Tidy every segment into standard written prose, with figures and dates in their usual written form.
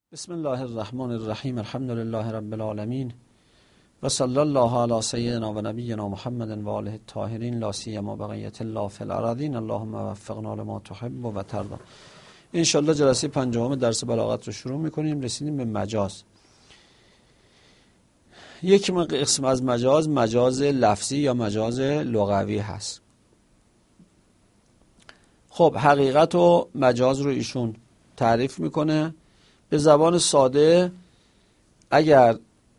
بسم الله الرحمن الرحیم. الحمد لله رب العالمین و صلی الله علی سیدنا و نبینا محمد و آله الطاهرین لا سیما بقیت الله فی الارضین. اللهم وفقنا لما تحب و ترضی. ان شاء الله جلسه پنجم درس بلاغت رو شروع میکنیم. رسیدیم به مجاز. یک قسم از مجاز لفظی یا مجاز لغوی هست. خب حقیقت و مجاز رو ایشون تعریف میکنه به زبان ساده. اگر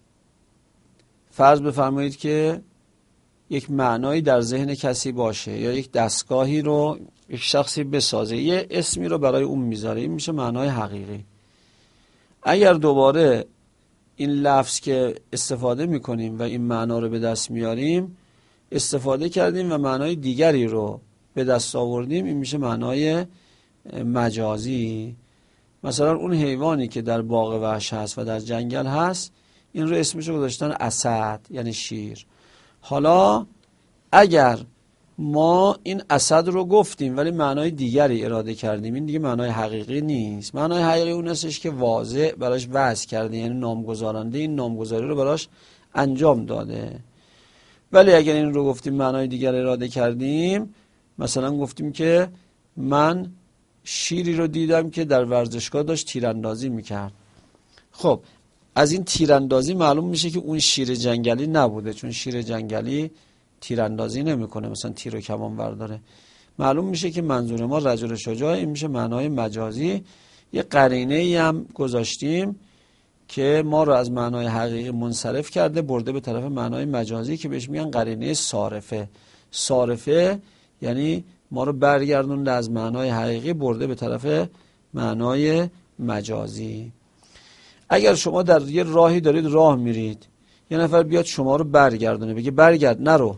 فرض بفرمایید که یک معنایی در ذهن کسی باشه یا یک دستگاهی رو یک شخصی بسازه، یه اسمی رو برای اون میذاره، این میشه معنای حقیقی. اگر دوباره این لفظ که استفاده میکنیم و این معنا رو به دست میاریم استفاده کردیم و معنای دیگری رو به دست آوردیم، این میشه معنای مجازی. مثلا اون حیوانی که در باغ وحش هست و در جنگل هست، این رو اسمش رو گذاشتن اسد، یعنی شیر. حالا اگر ما این اسد رو گفتیم ولی معنای دیگری اراده کردیم، این دیگه معنای حقیقی نیست. معنای حقیقی اون هستش که واضح براش وضع کرده، یعنی نامگذارنده این نامگذاری رو براش انجام داده. ولی اگر این رو گفتیم معنای دیگر اراده کردیم، مثلا گفتیم که من شیری رو دیدم که در ورزشگاه داشت تیراندازی میکرد. خب از این تیراندازی معلوم میشه که اون شیر جنگلی نبوده، چون شیر جنگلی تیراندازی نمیکنه، مثلا تیر و کمان برداره. معلوم میشه که منظور ما رجل شجاع، این میشه معنای مجازی. یه قرینه ای هم گذاشتیم که ما رو از معنای حقیقی منصرف کرده برده به طرف معنای مجازی که بهش میگن قرینه صارفه. صارفه یعنی ما رو برگردونده از معنای حقیقی برده به طرف معنای مجازی. اگر شما در یه راهی دارید راه میرید، یه نفر بیاد شما رو برگردونه، بگه برگرد نرو،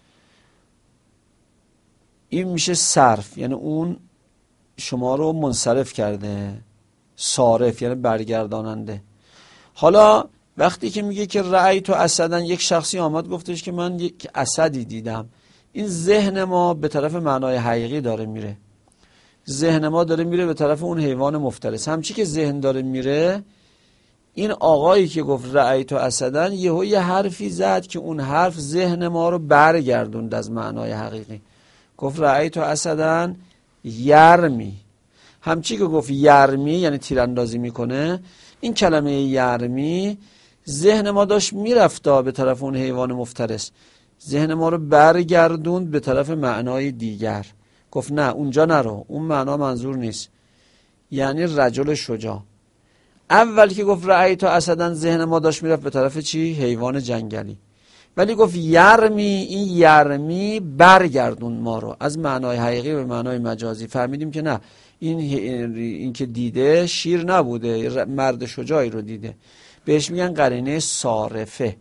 این میشه صرف، یعنی اون شما رو منصرف کرده. صارف یعنی برگرداننده. حالا وقتی که میگه که رأیت اسدن، یک شخصی آمد گفتش که من یک اسدی دیدم، این ذهن ما به طرف معنای حقیقی داره میره. ذهن ما داره میره به طرف اون حیوان مفترس. همچی که ذهن داره میره، این آقایی که گفت رأیت اسدن یه حرفی زد که اون حرف ذهن ما رو برگردوند از معنای حقیقی. گفت رأیت اسدن یرمی. همچی که گفت یرمی یعنی تیراندازی میکنه، این کلمه یرمی ذهن ما داشت میرفت به طرف اون حیوان مفترس، ذهن ما رو برگردوند به طرف معنای دیگر. گفت نه اونجا نرو، اون معنا منظور نیست، یعنی رجل شجاع. اول که گفت رأیت اسدن ذهن ما داشت میرفت به طرف چی؟ حیوان جنگلی. ولی گفت یرمی، این یرمی برگردوند ما رو از معنای حقیقی به معنای مجازی. فهمیدیم که نه، این که دیده شیر نبوده، مرد شجاعی رو دیده. بهش میگن قرینه صارفه.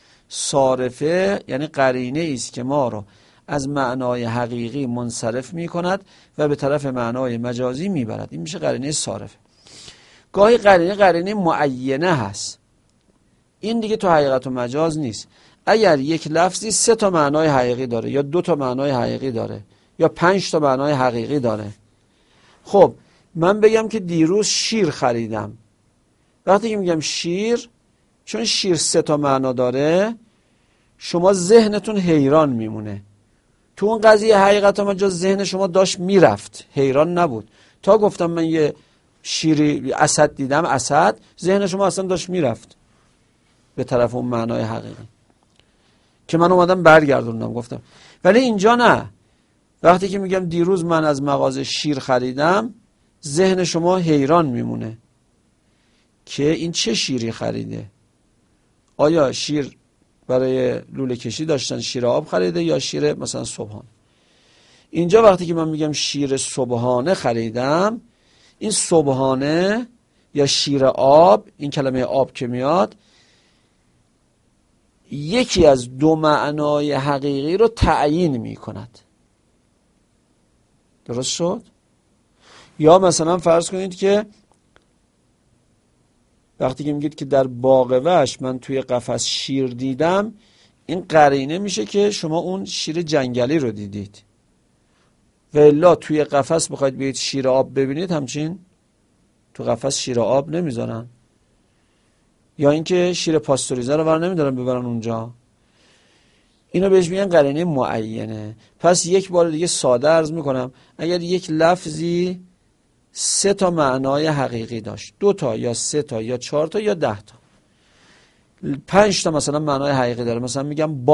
صارفه یعنی قرینه است که ما رو از معنای حقیقی منصرف می کند و به طرف معنای مجازی می برد. این میشه قرینه صارفه. گاهی قرینه معینه هست، این دیگه تو حقیقت و مجاز نیست. اگر یک لفظی 3 تا معنای حقیقی داره یا 2 تا معنای حقیقی داره یا 5 تا معنای حقیقی داره. خب من بگم که دیروز شیر خریدم. وقتی که میگم شیر، چون شیر 3 تا معنا داره، شما ذهنتون حیران میمونه. تو اون قضیه حقیقت و مجاز ذهن شما داشت میرفت، حیران نبود. تا گفتم من یه شیری اسد دیدم، اسد، ذهن شما اصلا داشت میرفت به طرف اون معنای حقیقی که من اومدم برگردوندم گفتم. ولی اینجا نه. وقتی که میگم دیروز من از مغازه شیر خریدم، ذهن شما حیران میمونه که این چه شیری خریده. آیا شیر برای لوله کشی داشتن شیر آب خریده یا شیر مثلا صبحانه؟ اینجا وقتی که من میگم شیر صبحانه خریدم، این صبحانه یا شیر آب، این کلمه آب که میاد، یکی از 2 معنای حقیقی رو تعیین میکند. درست شد؟ یا مثلا فرض کنید که وقتی که میگید که در باغ وحش من توی قفس شیر دیدم، این قرینه میشه که شما اون شیر جنگلی رو دیدید. و الا توی قفس بخواید بیاید شیر آب ببینید، همچین تو قفس شیر آب نمیذارن، یا اینکه شیر پاستوریزه رو نمیدارن ببرن اونجا. اینو بهش میگن قرینه معینه. پس یک بار دیگه ساده عرض میکنم، اگر یک لفظی 3 تا معنای حقیقی داشت، 2 تا یا 3 تا یا 4 تا یا 10 تا، 5 تا مثلا معنای حقیقی داره، مثلا میگم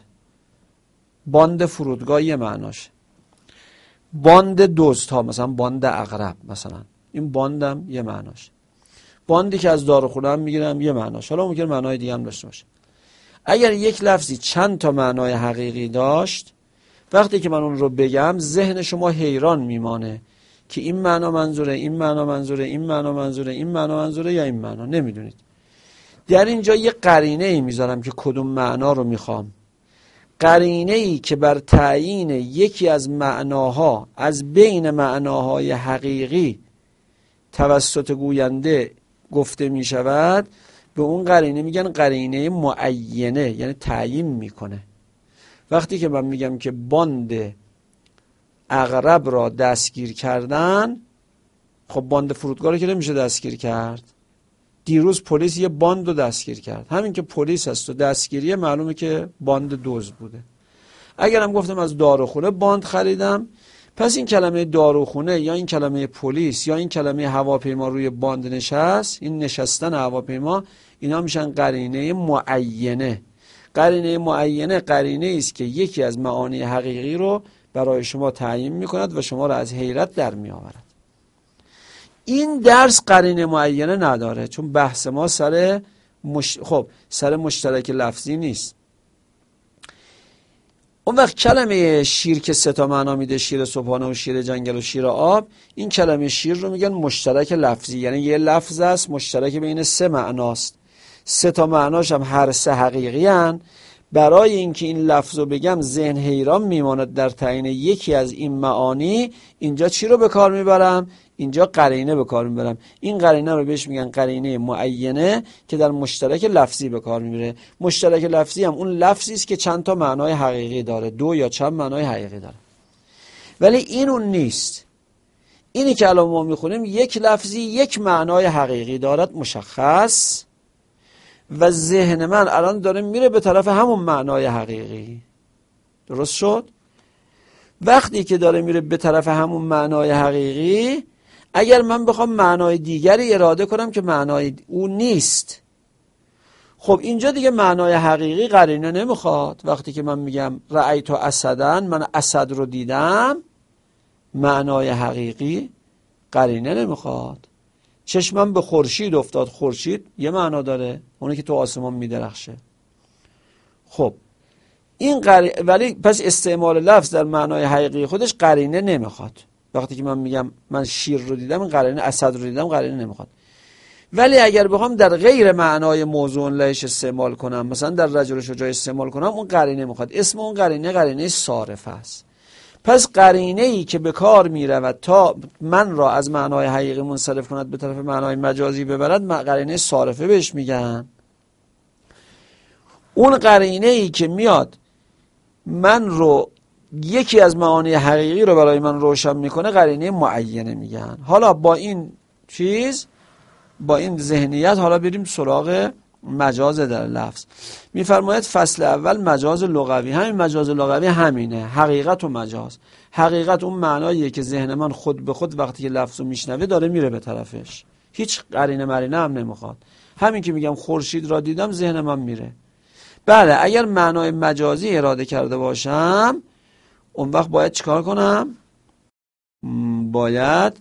باند فرودگاه یه معناشه، باند دزدها مثلا باند عقرب، مثلا این باندم یه معناشه، باندی که از داروخونه هم میگیرم یه معناشه، حالا ممکن معنای دیگه هم داشته باشه. اگر یک لفظی چند تا معنای حقیقی داشت، وقتی که من اون رو بگم ذهن شما حیران میمانه که این معنا منظوره، این معنا منظوره، این معنا منظوره، این معنا منظوره یا این معنا، نمیدونید. در اینجا یه قرینه ای میذارم که کدوم معنا رو میخوام. قرینه ای که بر تعیین یکی از معناها از بین معناهای حقیقی توسط گوینده گفته می شود، به اون قرینه میگن قرینه معینه، یعنی تعیین میکنه. وقتی که من میگم که باند عقرب را دستگیر کردن، خب باند فرودگاه رو که نمیشه دستگیر کرد. دیروز پلیس یه باند رو دستگیر کرد، همین که پلیس هست و دستگیریه معلومه که باند دزد بوده. اگرم گفتم از داروخونه باند خریدم، پس این کلمه داروخونه یا این کلمه پلیس یا این کلمه هواپیما روی باند نشست، این نشستن هواپیما، اینا میشن قرینه معینه. قرینه معینه قرینه است که یکی از معانی حقیقی رو برای شما تعیین میکند و شما رو از حیرت در میآورد. این درس قرینه معینه نداره، چون بحث ما سر مشترک لفظی نیست. اون وقت کلمه شیر که 3 تا معنا میده، شیر صبحانه و شیر جنگل و شیر آب، این کلمه شیر رو میگن مشترک لفظی، یعنی یه لفظ است مشترک بین 3 معناست، 3 تا معناش هم هر 3 حقیقی هن. برای اینکه این لفظ رو بگم ذهن حیران میماند در تعیین یکی از این معانی، اینجا چی رو به کار میبرم؟ اینجا قرینه به کار میبرم. این قرینه رو بهش میگن قرینه معینه که در مشترک لفظی به کار میبره. مشترک لفظی هم اون لفظی است که چند تا معنای حقیقی داره، 2 یا چند معنای حقیقی داره. ولی این اون نیست. اینی که الان ما میخونیم یک لفظی یک معنای حقیقی دارد مشخص، و ذهن من الان داره میره به طرف همون معنای حقیقی. درست شد؟ وقتی که داره میره به طرف همون معنای حقیقی، اگر من بخوام معنای دیگری اراده کنم که معنای اون نیست، خب اینجا دیگه معنای حقیقی قرینه نمیخواد. وقتی که من میگم رأیت اسدًا، من اسد رو دیدم، معنای حقیقی قرینه نمیخواد. چشمم به خورشید افتاد، خورشید یه معنا داره، اونی که تو آسمان میدرخشه. خب این ولی پس استعمال لفظ در معنای حقیقی خودش قرینه نمیخواد. وقتی که من میگم من شیر رو دیدم، این قرینه، اسد رو دیدم، قرینه نمیخواد. ولی اگر بخوام در غیر معنای موضوع لهش استعمال کنم، مثلا در رجل شجاع استعمال کنم، اون قرینه میخواد. اسم اون قرینه صارفه است. پس قرینه ای که به کار می رود تا من را از معنای حقیقی منصرف کند به طرف معنای مجازی ببرد، قرینه صارفه بهش میگن. اون قرینه ای که میاد من رو یکی از معانی حقیقی رو برای من روشن میکنه، قرینه معینه میگن. حالا با این چیز، با این ذهنیت، حالا بریم سراغ مجاز در لفظ. میفرماید فصل اول مجاز لغوی. همین مجاز لغوی همینه، حقیقت و مجاز. حقیقت اون معناییه که ذهن من خود به خود وقتی که لفظ رو میشنوه داره میره به طرفش، هیچ قرینه مرینه هم نمیخواد. همین که میگم خورشید را دیدم، ذهن من میره. بله، اگر معنای مجازی اراده کرده باشم، اون وقت باید چیکار کنم؟ باید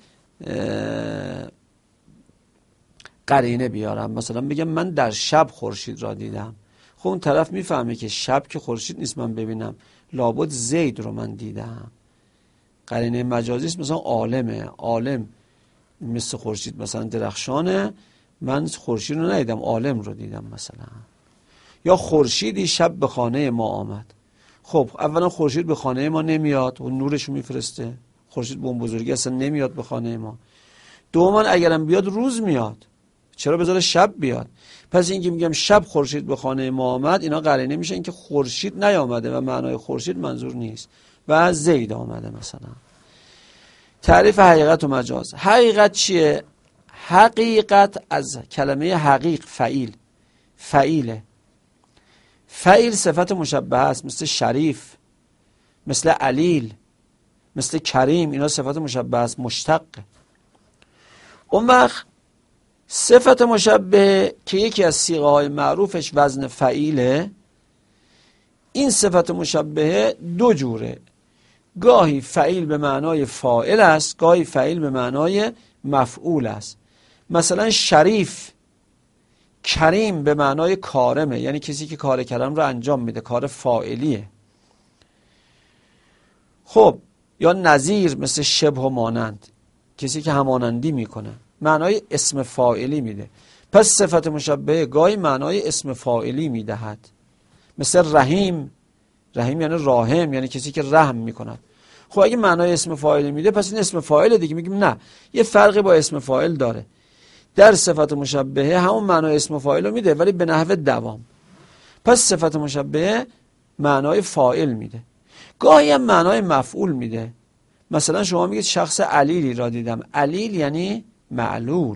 قرینه بیارم. مثلا بگم من در شب خورشید را دیدم. خب اون طرف میفهمه که شب که خورشید نیست من ببینم، لابد زید رو من دیدم. قرینه مجازی است. مثلا عالمه، عالم مثل خورشید مثلا درخشانه، من خورشید رو ندیدم، عالم رو دیدم مثلا. یا خورشیدی شب به خانه ما آمد. خب اولا خورشید به خانه ما نمیاد و نورش رو میفرسته. خورشید به اون بزرگی اصلا نمیاد به خانه ما. دوما اگرم بیاد روز میاد، چرا بذاره شب بیاد؟ پس اینکه میگم شب خورشید به خانه ما آمد، اینا قرینه میشه اینکه خورشید نیامده و معنای خورشید منظور نیست و زید آمده. مثلا تعریف حقیقت و مجاز. حقیقت چیه؟ حقیقت از کلمه حقیق، فعیل، فعیله. فعیل صفت مشبه است، مثل شریف، مثل علیل، مثل کریم، اینا صفت مشبه است، مشتق. اون وقت صفت مشبه که یکی از صیغه های معروفش وزن فعیله، این صفت مشبه دو جوره، گاهی فعیل به معنای فاعل است، گاهی فعیل به معنای مفعول است. مثلا شریف، کریم به معنای کارمه، یعنی کسی که کار کرم رو انجام میده، کار فاعلیه. خب یا نظیر، مثل شبه و مانند، کسی که همانندی میکنه، معنای اسم فاعلی میده. پس صفت مشبه گاهی معنای اسم فاعلی میدهد، مثل رحیم. رحیم یعنی راحم، یعنی کسی که رحم میکند. خب اگه معنای اسم فاعلی میده پس این اسم فاعله دیگه. میگیم نه، یه فرقی با اسم فاعل داره. در صفت مشبهه همون معنای اسم فاعل رو میده ولی به نحو دوام. پس صفت مشبهه معنای فاعل میده، گاهی هم معنای مفعول میده. مثلا شما میگید شخص علیلی را دیدم، علیل یعنی معلول،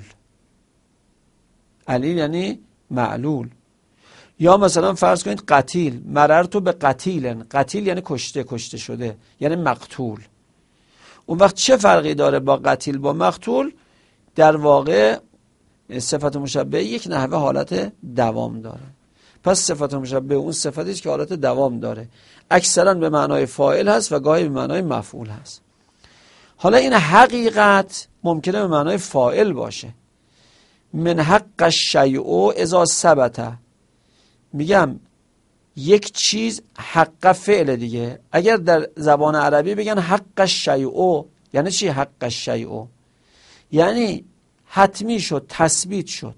علیل یعنی معلول. یا مثلا فرض کنید قتیل، مررتو به قتیل، قتیل یعنی کشته، کشته شده، یعنی مقتول. اون وقت چه فرقی داره با قتیل با مقتول؟ در واقع صفت مشبه یک نحوه حالت دوام داره. پس صفت مشبه اون صفتی است که حالت دوام داره، اکثرا به معنای فاعل هست و گاهی به معنای مفعول هست. حالا این حقیقت ممکنه به معنای فاعل باشه. من حق الشیء اذا ثبت، میگم یک چیز حق فعل دیگه. اگر در زبان عربی بگن حق الشیء، یعنی چی حق الشیء؟ یعنی حتمی شد، تثبیت شد.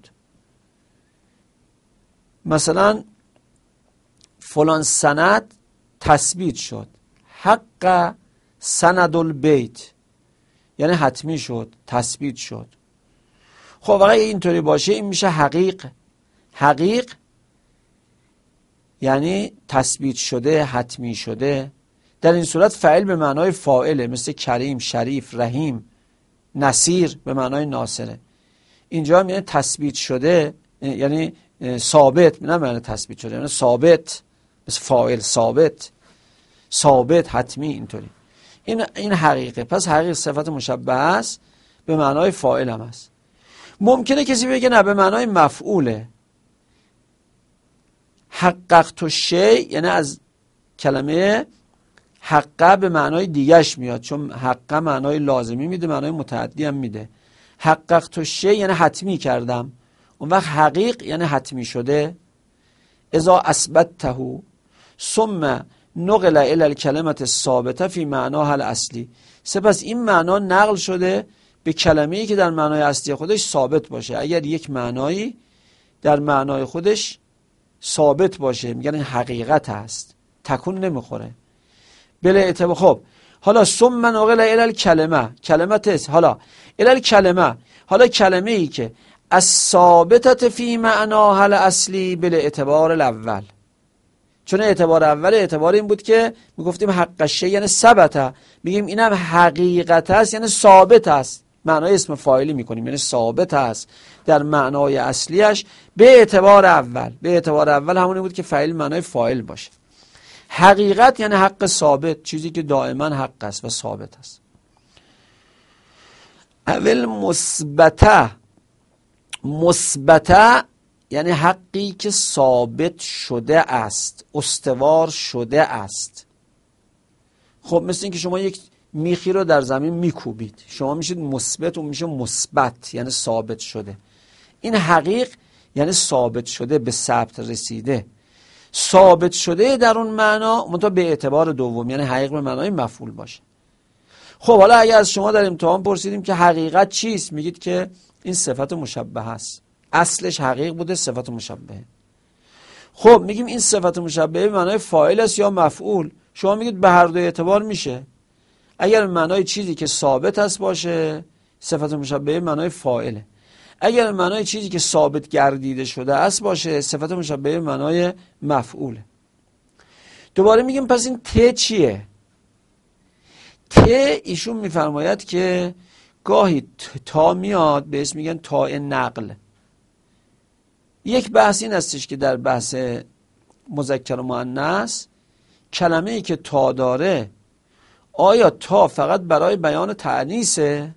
مثلا فلان سند تثبیت شد، حق سند البیت، یعنی حتمی شد، تثبیت شد. خب اگه اینطوری باشه این میشه حقیق. حقیق یعنی تثبیت شده، حتمی شده. در این صورت فعل به معنای فاعله، مثل کریم، شریف، رحیم، نصیر به معنای ناصره. اینجا هم یعنی تثبیت شده، یعنی ثابت، نه معنی تثبیت شده، یعنی ثابت، مثل فاعل ثابت، ثابت، حتمی، اینطوری. این حقیقه. پس حقیق صفت مشبه است، به معنای فاعل هم است. ممکنه کسی بگه نه، به معنای مفعوله. حققت الشیء یعنی از کلمه حقه به معنای دیگش میاد، چون حقه معنای لازمی میده، معنای متعدی هم میده. حققت الشیء یعنی حتمی کردم. اون وقت حقیق یعنی حتمی شده. اذا اثبته ثم نقل الی الکلمه الثابته فی معناها الاصلی، سپس این معنا نقل شده به کلمه‌ای که در معنای اصلی خودش ثابت باشه. اگر یک معنایی در معنای خودش ثابت باشه میگن این حقیقت هست، تکون نمیخوره. بله اعتبار. خب حالا ثم نقل الی الکلمه، کلمت حالا الی الکلمه، حالا کلمه ای که از ثابتت فی معناها الاصلی بله اعتبار الاول. چون اعتبار اول اعتبار این بود که میگفتیم حق الشیء یعنی ثبت، میگیم اینم حقیقت است یعنی ثابت است، معنای اسم فاعلی میکنیم، یعنی ثابت است در معنای اصلیش به اعتبار اول. به اعتبار اول همونی بود که فاعل معنای فاعل باشه. حقیقت یعنی حق ثابت، چیزی که دائما حق است و ثابت است. اول مثبته، مثبته یعنی حقی که ثابت شده است، استوار شده است. خب مثل این که شما یک میخی رو در زمین میکوبید، شما میشید مثبت، اون میشه مثبت یعنی ثابت شده. این حقیق یعنی ثابت شده، به ثبت رسیده، ثابت شده در اون معنا، منتها به اعتبار دوم، یعنی حقیق به معنای مفعول باشه. خب حالا اگر از شما در امتحان پرسیدیم که حقیقت چیست، میگید که این صفت مشبه است، اصلش حقیق بوده، صفت مشبه. خب میگیم این صفت مشبه به معنای فاعل است یا مفعول. شما میگید به هر دو اعتبار میشه. اگر به معنای چیزی که ثابت است باشه، صفت مشبه به معنای فاعله. اگر به معنای چیزی که ثابت گردیده شده است باشه، صفت مشبه به معنای مفعوله. دوباره میگیم پس این ت چیه؟ ت ایشون میفرماید که گاهی تا میاد به اسم میگن تاء نقل، یک بحث این هستش که در بحث مذکر و مؤنث کلمه ای که تا داره آیا تا فقط برای بیان تأنیثه؟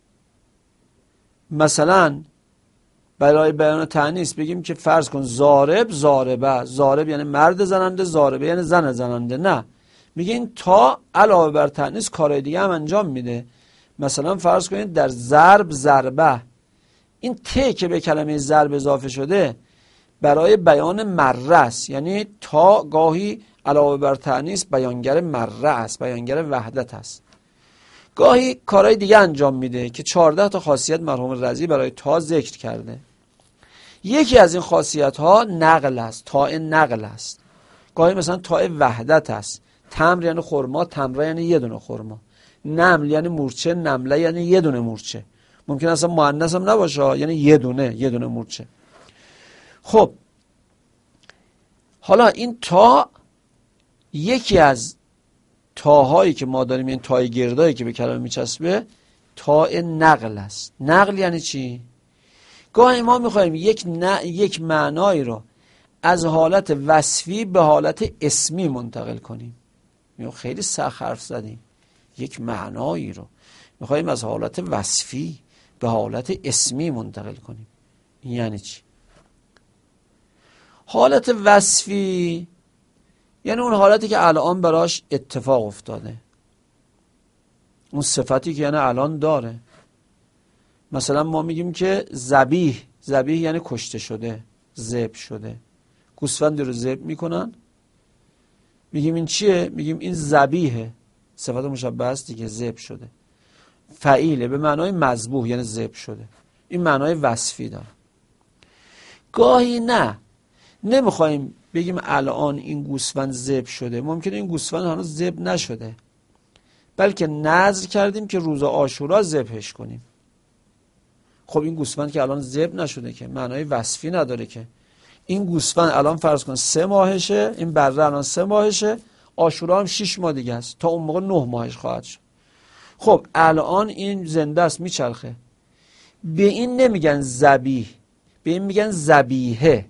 مثلا برای بیان تأنیث بگیم که فرض کن ضارب ضاربه، ضارب یعنی مرد زننده، ضاربه یعنی زن زننده. نه، میگه این تا علاوه بر تأنیث کارهای دیگه هم انجام میده. مثلا فرض کنید در ضرب ضربه، این ت که به کلمه ضرب اضافه شده برای بیان مره است، یعنی تا گاهی علاوه بر تأنیث بیانگر مره است، بیانگر وحدت است. گاهی کارهای دیگه انجام میده که 14 تا خاصیت مرحوم رضی برای تا ذکر کرده. یکی از این خاصیت ها نقل است، تاء نقل است. گاهی مثلا تاء وحدت است. تمر یعنی خرما، تمره یعنی یه دونه خرما. نمل یعنی مورچه، نمله یعنی یه دونه مورچه. ممکن اصلا مؤنث هم نباشه، یعنی یه دونه مورچه. خب حالا این تا یکی از تاهایی که ما داریم، این تای گردایی که به کلمه میچسبه، تاء نقل است. نقل یعنی چی؟ گاهی ما میخوایم یک معنایی رو از حالت وصفی به حالت اسمی منتقل کنیم. خیلی سخت حرف زدیم. یک معنایی رو میخوایم از حالت وصفی به حالت اسمی منتقل کنیم. این یعنی چی؟ حالت وصفی یعنی اون حالتی که الان براش اتفاق افتاده، اون صفتی که یعنی الان داره. مثلا ما میگیم که ذبیح، ذبیح یعنی کشته شده، ذبح شده. گوسفندی رو ذبح میکنن، میگیم این چیه؟ میگیم این ذبیحه، صفت مشبه است دیگه، ذبح شده. فعیله به معنای مذبوح یعنی ذبح شده. این معنای وصفی داره. گاهی نه، نمیخوایم بگیم الان این گوسفند ذبح شده، ممکنه این گوسفند هنوز ذبح نشده، بلکه نذر کردیم که روز عاشورا ذبحش کنیم. خب این گوسفند که الان ذبح نشده که معنای وصفی نداره که. این گوسفند الان فرض کن 3 ماهشه، این بره الان 3 ماهشه، عاشورا هم 6 ماه دیگه است، تا اون موقع 9 ماهش خواهد شد. خب الان این زنده است، میچرخه. به این نمیگن ذبیح، به این میگن ذبیحه.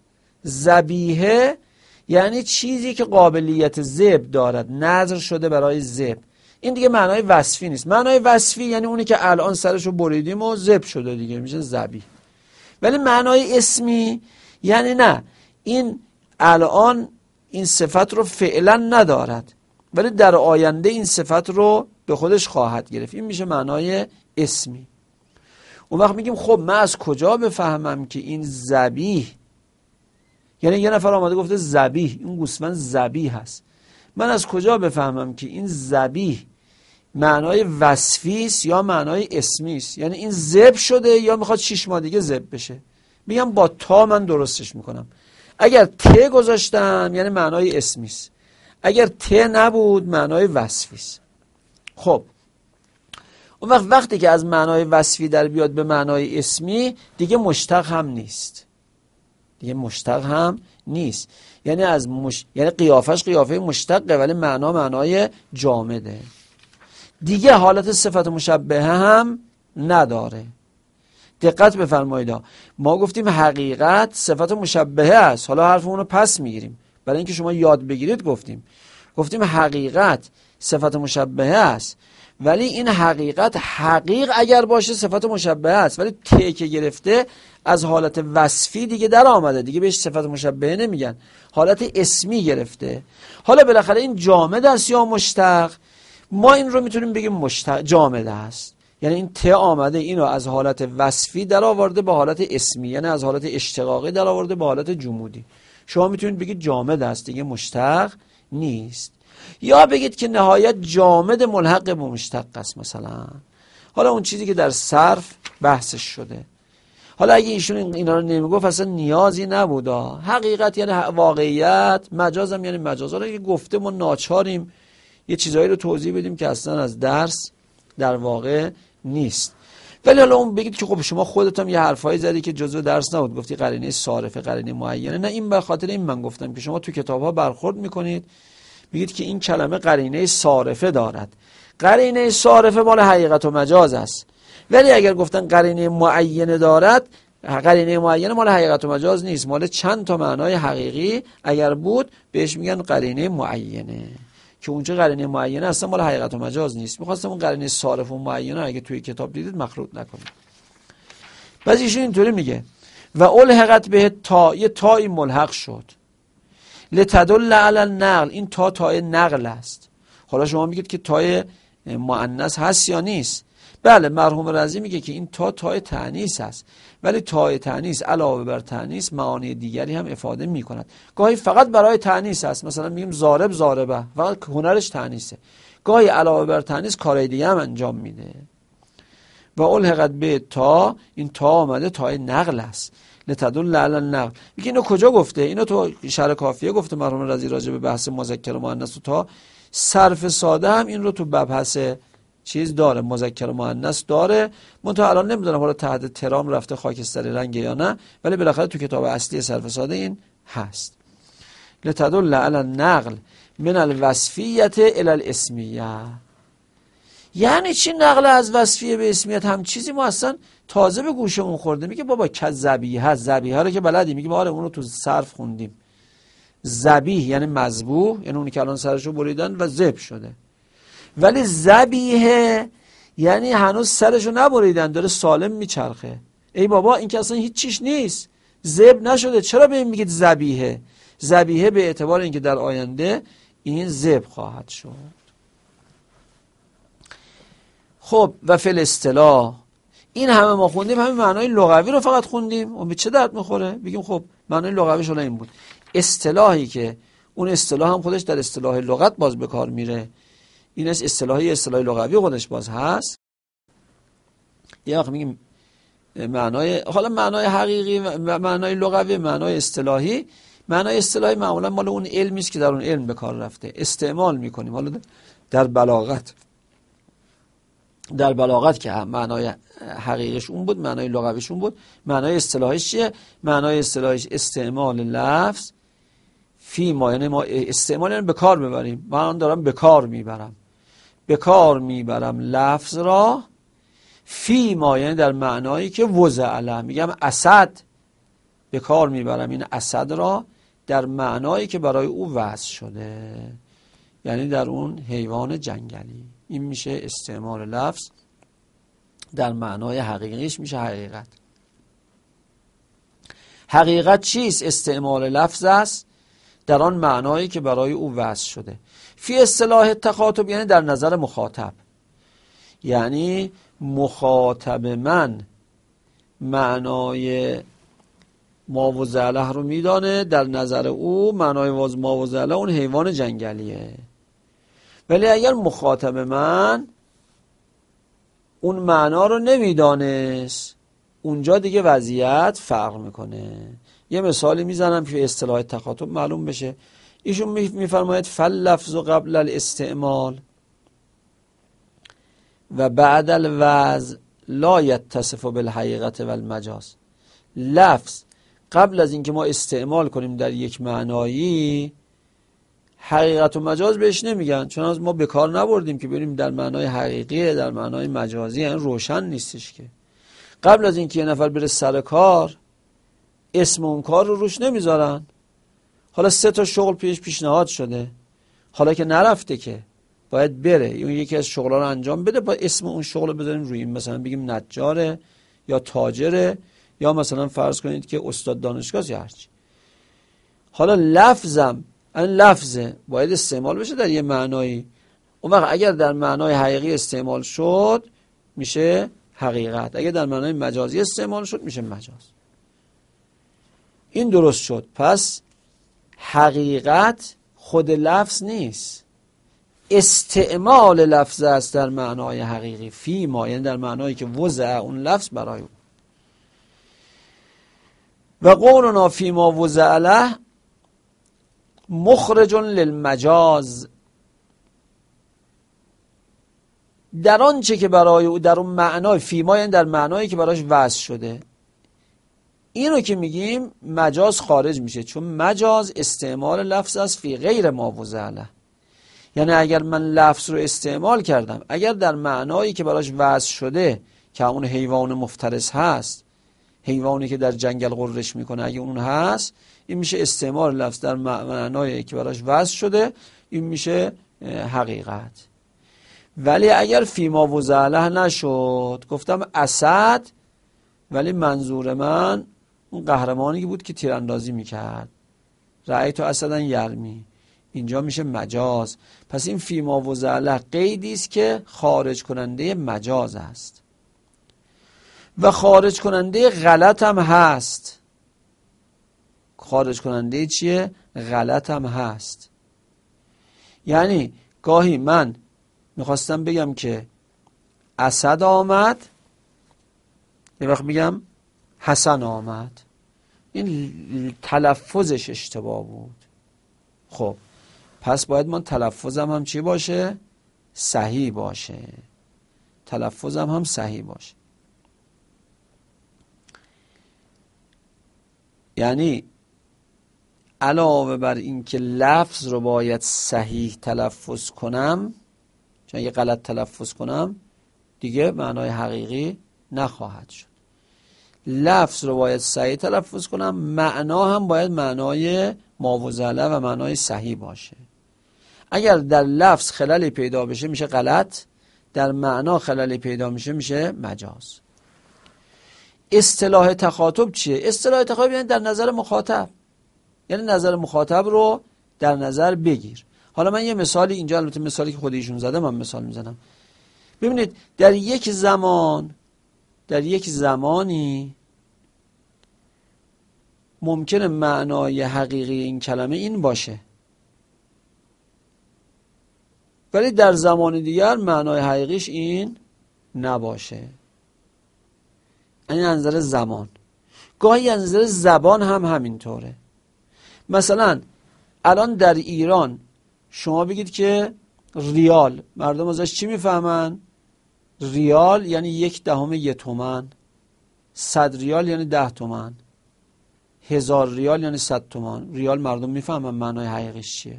ذبیحه یعنی چیزی که قابلیت ذبح دارد، نذر شده برای ذبح. این دیگه معنای وصفی نیست. معنای وصفی یعنی اونی که الان سرشو بریدیم و ذبح شده دیگه، میشه ذبیح. ولی معنای اسمی یعنی نه، این الان این صفت رو فعلا ندارد، ولی در آینده این صفت رو به خودش خواهد گرفت. این میشه معنای اسمی. اون وقت میگیم خب من از کجا بفهمم که این ذبیح، یعنی یه نفر آمده گفته ذبیح، این گوسفند ذبیح هست، من از کجا بفهمم که این ذبیح معنای وصفی است یا معنای اسمی است؟ یعنی این ذبح شده یا میخواد 6 ماه دیگه ذبح بشه؟ میگم با تا من درستش میکنم. اگر ت گذاشتم یعنی معنای اسمی است، اگر ت نبود معنای وصفی است. خب اون وقتی که از معنای وصفی در بیاد به معنای اسمی، دیگه مشتق هم نیست. دیگه مشتق هم نیست. یعنی یعنی قیافش قیافه مشتقه، ولی معنای جامده. دیگه حالت صفت مشبهه هم نداره. دقت بفرمایید، ما گفتیم حقیقت صفت مشبهه است. حالا حرفمون رو پس میگیریم برای اینکه شما یاد بگیرید. گفتیم حقیقت صفت مشبهه است، ولی این حقیقت حقیق اگر باشه صفت مشبهه است، ولی ت که گرفته از حالت وصفی دیگه در آمده، دیگه بهش صفت مشبهه نمیگن، حالت اسمی گرفته. حالا بالاخره این جامد است یا مشتق؟ ما این رو میتونیم بگیم مشتق، جامد است. یعنی این ت آمده اینو از حالت وصفی در آورده به حالت اسمی، یعنی از حالت اشتقاقی در آورده به حالت جمودی. شما میتونید بگید جامد است، دیگه مشتق نیست. یا بگید که نهایت جامد ملحق به مشتق است مثلا. حالا اون چیزی که در صرف بحثش شده. حالا اگه ایشون اینا رو نمیگفت اصلا نیازی نبوده. حقیقت یعنی واقعیت، مجاز هم یعنی مجاز. حالا اگه گفته ما ناچاریم یه چیزایی رو توضیح بدیم که اصلا از درس در واقع نیست. ولی حالا اون بگید که خب شما خودت هم یه حرفایی زدی که جزء درس نبود، گفتی قرینه صارفه، قرینه معینه. نه، این به خاطر این من گفتم که شما تو کتاب‌ها برخورد میکنید میگید که این کلمه قرینه صارفه دارد. قرینه صارفه مال حقیقت و مجاز است. ولی اگر گفتن قرینه معینه دارد، قرینه معینه مال حقیقت و مجاز نیست، مال چند تا معنای حقیقی اگر بود بهش میگن قرینه معینه، که اونجا قرینه معینه اصلا مال حقیقت و مجاز نیست. میخواستم اون قرینه صارف و معینه اگه توی کتاب دیدید مخلوط نکنید. بعض ایشون اینطوری میگه و الحقت به تا، یه تایی ملحق شد، لتدل علی النقل، این تای نقل است. حالا شما میگید که تای مؤنث هست یا نیست؟ بله، مرحوم رضی میگه که این تای تأنیث است، ولی تای تأنیث علاوه بر تأنیث معانی دیگری هم افاده میکند. گاهی فقط برای تأنیث است، مثلا میگیم ضارب ضاربه، فقط هنرش تأنیثه. گاهی علاوه بر تأنیث کارهای دیگه هم انجام میده. و الحقت به تا، این تا آمده تای نقل است، لتدل علی النقل. میگه اینو کجا گفته؟ اینو تو شرح کافیه گفته مرحوم رضی راجع به بحث مذکر و مؤنث و تا. صرف ساده هم این رو تو بحث چیز داره، مذکر و مؤنث داره. من تا الان نمیدونم حالا تحت ترام رفته خاکستری رنگ یا نه، ولی بالاخره تو کتاب اصلی صرف ساده این هست. لتدل علی النقل من الوصفیت الی الاسمیه. یعنی چی نقل از وصفیه به اسمیت؟ هم چیزی ما اصلا تازه به گوشمون خورده. میگه بابا کذبیه، ذبیحه رو که بلدی، میگه آره اون رو تو صرف خوندیم. ذبیح یعنی مذبوح، یعنی اونی که الان سرشو بریدن و ذبح شده. ولی ذبیحه یعنی هنوز سرشو نبریدن، داره سالم میچرخه. ای بابا این که اصلا هیچ چیش نیست، ذبح نشده، چرا به این میگید ذبیحه؟ ذبیحه به اعتبار اینکه در آینده این ذبح خواهد شد. خب و فی الاصطلاح، این همه ما خوندیم، همین معنای لغوی رو فقط خوندیم، اون به چه درد میخوره؟ بگیم خب معنای لغویش حالا این بود. اصطلاحی که اون اصطلاح هم خودش در اصطلاح لغت باز به کار میره، این اصطلاح لغوی خودش باز هست. یه وقت میگیم معنای، حالا معنای حقیقی، معنای لغوی، معنای اصطلاحی. معنای اصطلاحی معمولا مال اون علمی است که در اون علم به کار رفته، استعمال میکنیم. حالا در بلاغت که معنای حقیقیش اون بود، معنای لغویش اون بود. معنای اصطلاحیش چیه؟ معنای اصطلاحیش استعمال لفظ فی ما، یعنی ما استعمال یعنی به کار ببریم. من دارم به کار میبرم لفظ را، فی ما یعنی در معنایی که وضع له. میگم اسد، به کار میبرم این اسد را در معنایی که برای او وضع شده، یعنی در اون حیوان جنگلی. این میشه استعمال لفظ، در معنای حقیقیش میشه حقیقت. حقیقت چیست؟ استعمال لفظ است در آن معنایی که برای او وضع شده. فی اصطلاح تخاطب یعنی در نظر مخاطب، یعنی مخاطب من معنای ما وضع له رو میدانه، در نظر او معنای ما وضع له اون حیوان جنگلیه. ولی اگر مخاطب من اون معنا رو نمیدانست، اونجا دیگه وضعیت فرق میکنه. یه مثالی میزنم که اصطلاح تخاطب معلوم بشه. ایشون میفرماید فاللفظ قبل الاستعمال و بعد الوضع لا یتصف بالحقیقت و المجاز. لفظ قبل از اینکه ما استعمال کنیم در یک معنایی، حقیقت و مجاز بهش نمیگن، چون از ما به کار نبردیم که بریم در معنای حقیقی، در معنای مجازی، یعنی روشن نیستش که. قبل از اینکه یه نفر بره سر کار، اسم اون کار رو روش نمیذارن. حالا 3 تا شغل پیشنهاد شده، حالا که نرفته که باید بره، اون یکی از شغل‌ها رو انجام بده، با اسم اون شغل رو بذاریم روی این، مثلا بگیم نجاره یا تاجره، یا مثلا فرض کنید که استاد دانشگاه یا هرچی. حالا لفظم، این لفظه باید استعمال بشه در یه معنایی. اون وقت اگر در معنای حقیقی استعمال شد میشه حقیقت، اگر در معنای مجازی استعمال شد میشه مجاز. این درست شد. پس حقیقت خود لفظ نیست، استعمال لفظ است در معنای حقیقی، فی ما یعنی در معنایی که وضع اون لفظ برای اون. و قولنا فی ما وضع له مخرج للمجاز، در آنچه که برای او در اون معنای فی ما یعنی در معنایی که برایش وضع شده، اینو که میگیم مجاز خارج میشه، چون مجاز استعمال لفظ است فی غیر ما وضع له. یعنی اگر من لفظ رو استعمال کردم، اگر در معنایی که برایش وضع شده که همون حیوان مفترس هست حیوانی که در جنگل غرش میکنه اگه اون هست، این میشه استعمال لفظ در معنای که براش وصف شده، این میشه حقیقت. ولی اگر فیما و زعله نشد، گفتم اسد، ولی منظور من اون قهرمانی بود که تیراندازی میکرد، رأیت اسدن یرمی، اینجا میشه مجاز. پس این فیما و زعله قیدی است که خارج کننده مجاز است و خارج کننده غلط هم هست. خارج کننده چیه؟ غلط هم هست. یعنی گاهی من میخواستم بگم که اسد آمد، یه وقت میگم حسن آمد، این تلفظش اشتباه بود. خب پس باید من تلفظم هم چی باشه؟ صحیح باشه. تلفظم هم صحیح باشه. یعنی علاوه بر این که لفظ رو باید صحیح تلفظ کنم، چون اگه غلط تلفظ کنم دیگه معنای حقیقی نخواهد شد. لفظ رو باید صحیح تلفظ کنم، معنا هم باید معنای ماوزله و معنای صحیح باشه. اگر در لفظ خللی پیدا بشه میشه غلط، در معنا خللی پیدا میشه مجاز. اصطلاح تخاطب چیه؟ اصطلاح تخاطب یعنی در نظر مخاطب، یعنی نظر مخاطب رو در نظر بگیر. حالا من یه مثالی اینجا، البته مثالی که خود ایشون زده، من مثال میزنم. ببینید در یک زمانی ممکنه معنای حقیقی این کلمه این باشه، ولی در زمان دیگر معنای حقیقیش این نباشه. این از نظر زمان. گاهی از نظر زبان هم همینطوره. مثلا الان در ایران شما بگید که ریال، مردم ازش چی میفهمن؟ ریال یعنی 1/10 تومن، 100 ریال یعنی 10 تومن، 1000 ریال یعنی 100 تومن. ریال مردم میفهمن معنای حقیقیش چیه.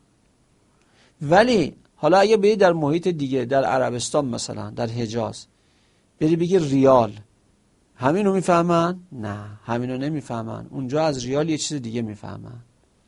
ولی حالا اگه بری در محیط دیگه، در عربستان مثلا، در حجاز، بری بگی ریال، همینو میفهمن؟ نه، همینو نمیفهمن. اونجا از ریال یه چیز دیگه میفهمن،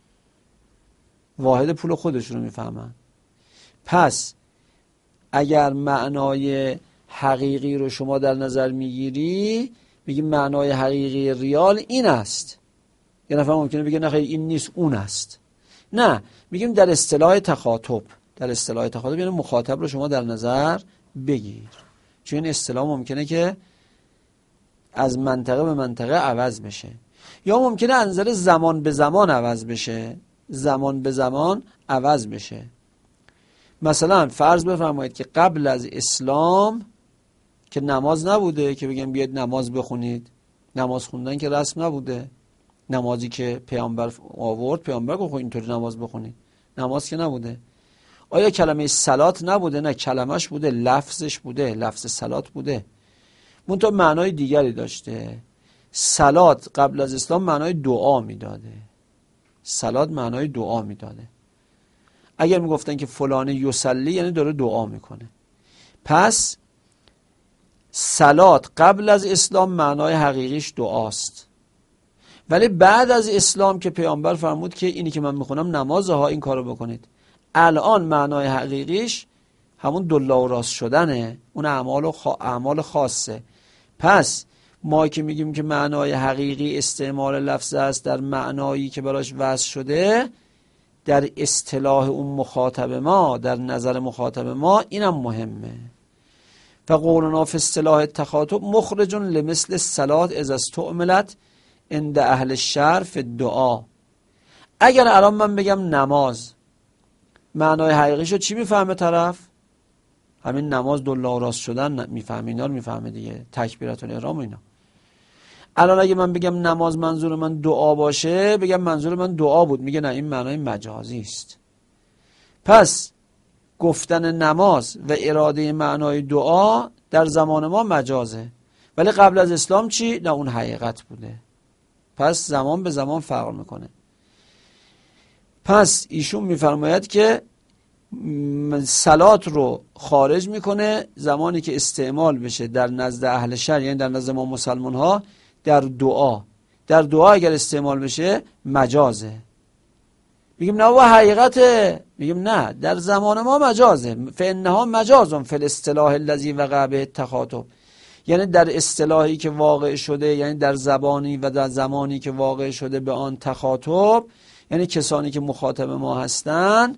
واحد پول خودشونو میفهمن. پس اگر معنای حقیقی رو شما در نظر میگیری، میگی معنای حقیقی ریال این است. یه نفر ممکنه بگه نه این نیست، اون است. نه، میگیم در اصطلاح تخاطب. در اصطلاح تخاطب یعنی مخاطب رو شما در نظر بگیر، چون این اصطلاح ممکنه که از منطقه به منطقه عوض بشه، یا ممکنه از نظر زمان به زمان عوض بشه. زمان به زمان عوض بشه. مثلا فرض بفرمایید که قبل از اسلام که نماز نبوده که بگم بیاید نماز بخونید، نماز خوندن که رسم نبوده. نمازی که پیامبر آورد، پیامبر گفت اینطوری نماز بخونید، نماز که نبوده. آیا کلمه صلات نبوده؟ نه، کلمش بوده، لفظش بوده، لفظ صلات بوده، منتها معنای دیگری داشته. صلات قبل از اسلام معنای دعا میداده. صلات معنای دعا میداده. اگر میگفتن که فلان یصلی یعنی داره دعا میکنه. پس صلات قبل از اسلام معنای حقیقیش دعاست، ولی بعد از اسلام که پیامبر فرمود که اینی که من میخونم نمازه ها، این کارو بکنید، الان معنای حقیقیش همون دلا و راست شدنه، اون اعمال خاصه. پس ما که میگیم که معنای حقیقی استعمال لفظ است در معنایی که براش وضع شده، در اصطلاح اون مخاطب ما، در نظر مخاطب ما اینم مهمه. و قولنا فی اصطلاح تخاطب مخرج لمثل الصلاة اذا استعملت عند اهل الشرع فی الدعا. اگر الان من بگم نماز، معنای حقیقیشو چی میفهمه طرف؟ همین نماز دلا و راست شدن میفهمه، اینا رو میفهمه دیگه، تکبیرات الاحرام و اینا. الان اگه من بگم نماز منظور من دعا باشه، بگم منظور من دعا بود، میگه نه این معنای مجازی است. پس گفتن نماز و اراده معنای دعا در زمان ما مجازه، ولی قبل از اسلام چی؟ نه، اون حقیقت بوده. پس زمان به زمان فرق میکنه. پس ایشون میفرماید که صلات رو خارج میکنه زمانی که استعمال بشه در نزد اهل شرع، یعنی در نزد ما مسلمان ها، در دعا اگر استعمال بشه مجازه. میگیم نه و حقیقته، میگیم نه در زمان ما مجازه. فانها مجاز فی الاصطلاح الذی وقع به التخاطب، یعنی در اصطلاحی که واقع شده، یعنی در زبانی و در زمانی که واقع شده به آن تخاطب، یعنی کسانی که مخاطب ما هستن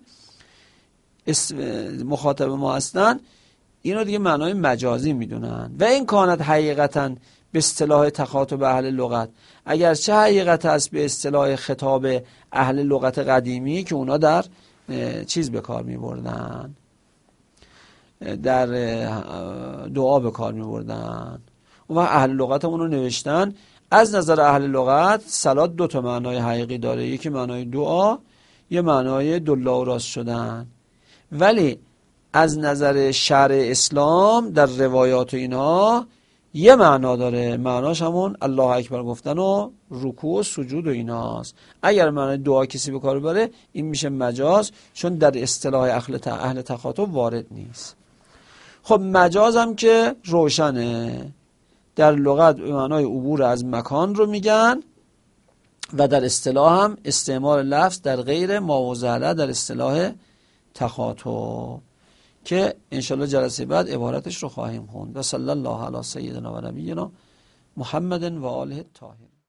اینو دیگه معنای مجازی میدونن. و این کانت حقیقتا به اصطلاح تخاطب اهل لغت، اگرچه حقیقت است به اصطلاح خطاب اهل لغت قدیمی که اونا در چیز به کار می بردن، در دعا به کار می بردن. و اهل لغت اونو نوشتن از نظر اهل لغت صلات دو تا معنای حقیقی داره، یکی معنای دعا، یه معنای دلا و راست شدن. ولی از نظر شرع اسلام در روایات اینا یه معنا داره، معناش همون الله اکبر گفتن و رکوع و سجود و ایناست. اگر معنای دعا کسی به کار ببره این میشه مجاز، چون در اصطلاح اهل تخاطب وارد نیست. خب مجاز هم که روشنه، در لغت به معنای عبور از مکان رو میگن و در اصطلاح هم استعمال لفظ در غیر مواضعه در اصطلاح تخاطب که انشالله جلسه بعد عبارتش رو خواهیم خوند. و صلی الله علی سیدنا و نبینا محمد و آله الطاهرین.